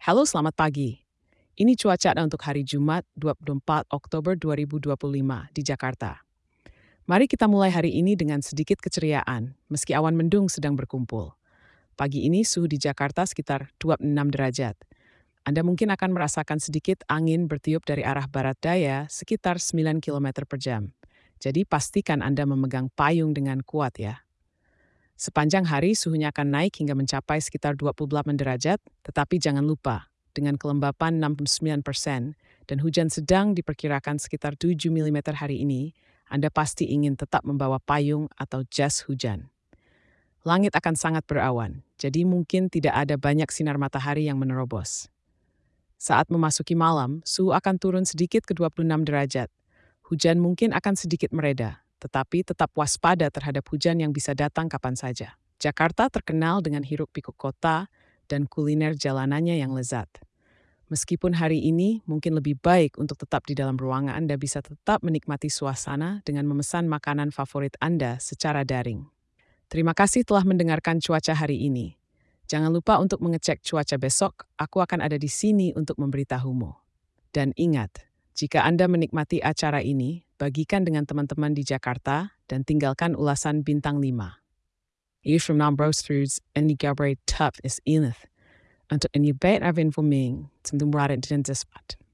Halo, selamat pagi. Ini cuaca untuk hari Jumat 24 Oktober 2025 di Jakarta. Mari kita mulai hari ini dengan sedikit keceriaan, meski awan mendung sedang berkumpul. Pagi ini suhu di Jakarta sekitar 26 derajat. Anda mungkin akan merasakan sedikit angin bertiup dari arah barat daya sekitar 9 km per jam. Jadi pastikan Anda memegang payung dengan kuat ya. Sepanjang hari suhunya akan naik hingga mencapai sekitar 28 derajat, tetapi jangan lupa, dengan kelembapan 69% dan hujan sedang diperkirakan sekitar 7 mm hari ini, Anda pasti ingin tetap membawa payung atau jas hujan. Langit akan sangat berawan, jadi mungkin tidak ada banyak sinar matahari yang menerobos. Saat memasuki malam, suhu akan turun sedikit ke 26 derajat. Hujan mungkin akan sedikit mereda, tetapi tetap waspada terhadap hujan yang bisa datang kapan saja. Jakarta terkenal dengan hiruk-pikuk kota dan kuliner jalanannya yang lezat. Meskipun hari ini mungkin lebih baik untuk tetap di dalam ruangan, Anda bisa tetap menikmati suasana dengan memesan makanan favorit Anda secara daring. Terima kasih telah mendengarkan cuaca hari ini. Jangan lupa untuk mengecek cuaca besok, aku akan ada di sini untuk memberitahumu. Dan ingat, jika Anda menikmati acara ini, bagikan dengan teman-teman di Jakarta dan tinggalkan ulasan bintang 5. Hier from Nambrosters en die Gabriel Tuff is Enith. Untuk en je bed af informering, zum Dumbrad in den Spot.